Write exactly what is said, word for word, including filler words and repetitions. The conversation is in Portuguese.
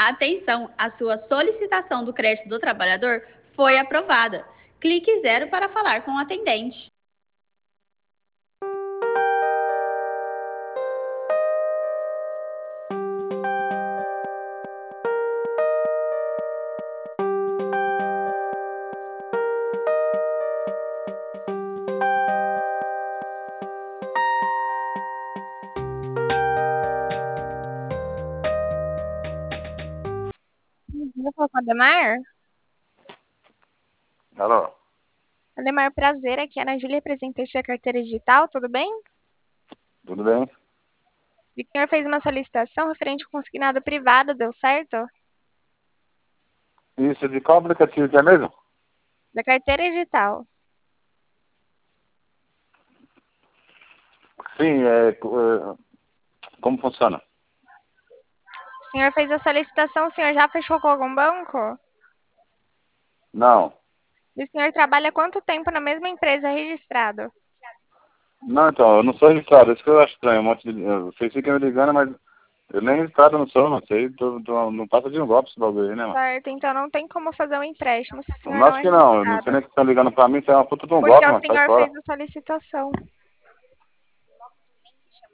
Atenção, a sua solicitação do crédito do trabalhador foi aprovada. Clique zero para falar com o atendente. Vou falar com o Ademar? Alô? Ademar, prazer. Aqui é a Ana Júlia, representante da carteira digital, tudo bem? Tudo bem? O senhor fez uma solicitação referente ao consignado privado, deu certo? Isso, de qual aplicativo que é mesmo? Da carteira digital. Sim, é, é, como funciona? O senhor fez a solicitação, o senhor já fechou com algum banco? Não. E o senhor trabalha há quanto tempo na mesma empresa registrado? Não, então, eu não sou registrado, isso que eu acho estranho. Um monte de, vocês ficam me ligando, mas eu nem registrado não sou, não sei, tô, tô, não passa de um golpe esse bagulho aí, né, mano? Certo, então não tem como fazer um empréstimo se o senhor Não não acho é que não, eu não sei registrado. nem que estão ligando pra mim, isso é uma puta de um Porque golpe, o mano, sai senhor fora. fez a solicitação.